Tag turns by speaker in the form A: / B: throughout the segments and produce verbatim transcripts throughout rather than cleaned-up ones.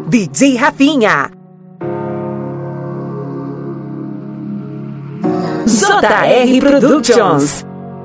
A: D J Rafinha. J R Productions.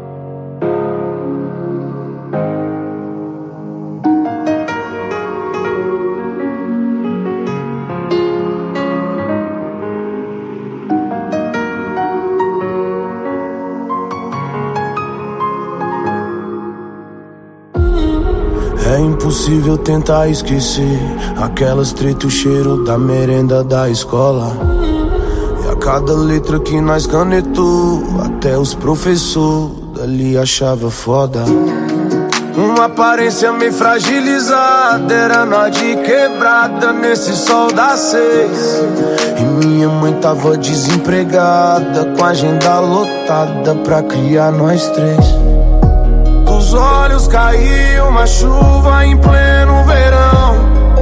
B: É impossível tentar esquecer aquelas treta, o cheiro da merenda da escola. E a cada letra que nós canetou, até os professores dali achava foda. Uma aparência meio fragilizada, era nós de quebrada nesse sol das seis. E minha mãe tava desempregada, com a agenda lotada pra criar nós três. Dos olhos caiu uma chuva em pleno verão.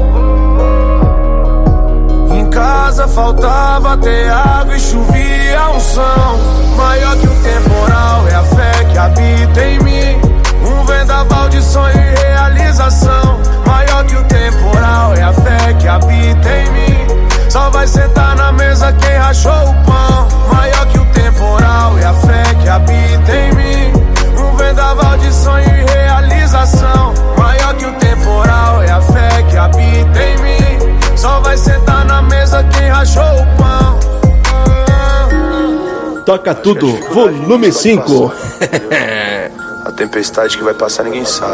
B: Em casa faltava ter água e chovia a unção. Maior que o temporal é a fé que habita em mim. Um vendaval de sonho e realização. Maior que o temporal é a fé que habita em mim. Só vai sentar na mesa quem rachou o pão. Maior que o temporal é a fé que habita em mim. Um vendaval de sonho e realização. Maior que o temporal é a fé que habita em mim. Só vai sentar na mesa quem rachou o pão.
C: Toca Tudo, volume cinco.
B: A tempestade que vai passar ninguém sabe.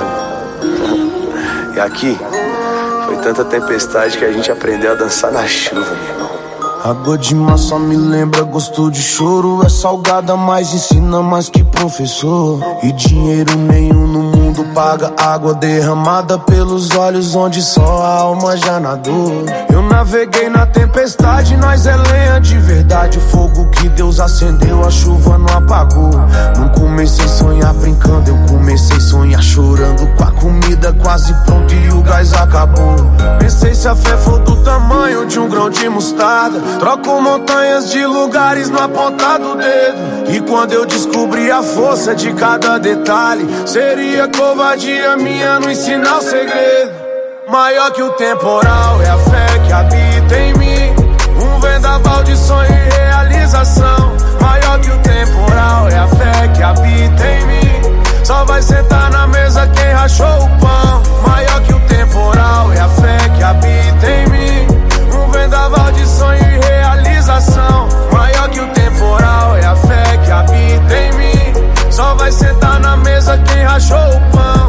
B: E aqui foi tanta tempestade que a gente aprendeu a dançar na chuva, meu irmão. Água de mar só me lembra gosto de choro. É salgada, mas ensina mais que professor. E dinheiro nenhum no mundo paga água derramada pelos olhos onde só a alma já nadou. Eu naveguei na tempestade, nós é lenha de verdade. O fogo que Deus acendeu, a chuva não apagou. Não comecei a sonhar brincando, eu comecei a sonhar chorando. Com a comida quase pronta e o gás acabou. Pensei se a fé for do tamanho de um grão de mostarda, troco montanhas de lugares na ponta do dedo. E quando eu descobri a força de cada detalhe, seria covardia minha não ensinar o segredo. Maior que o temporal é a fé que habita em mim. Um vendaval de sonho e realização. Maior que o temporal é a fé que habita em mim. Só vai sentar na mesa quem rachou o pão. Maior que o temporal é a fé que habita em mim. Um vendaval de sonho e realização. Maior que o temporal é a fé que habita em mim. Só vai sentar na mesa quem rachou o pão.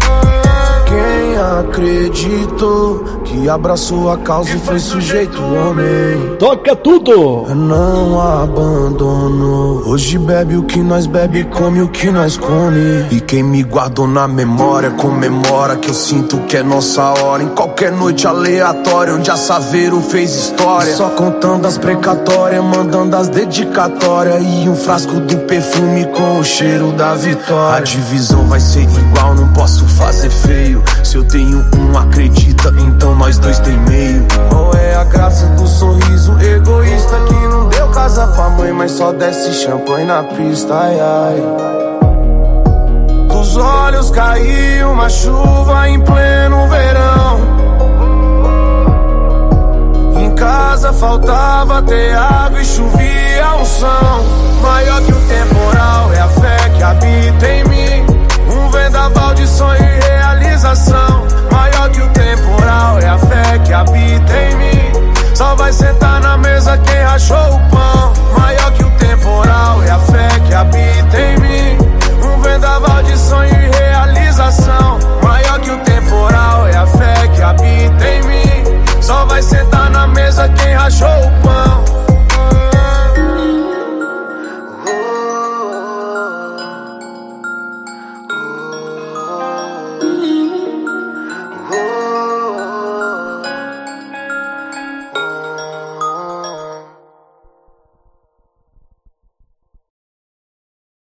B: Quem acreditou que abraçou a causa e foi sujeito homem.
C: Toca Tudo.
B: Não abandonou. Hoje bebe o que nós bebe, come o que nós come. E quem me guardou na memória comemora que eu sinto que é nossa hora. Em qualquer noite aleatória onde a Saveiro fez história. Só contando as precatórias, mandando as dedicatórias. E um frasco do perfume com o cheiro da vitória. A divisão vai ser igual, não posso fazer feio. Se eu tenho um, acredita, então nós dois tem meio. Qual é a graça do sorriso egoísta que não deu casa pra mãe, mas só desce champanhe na pista, ai ai. Dos olhos caiu uma chuva em pleno verão.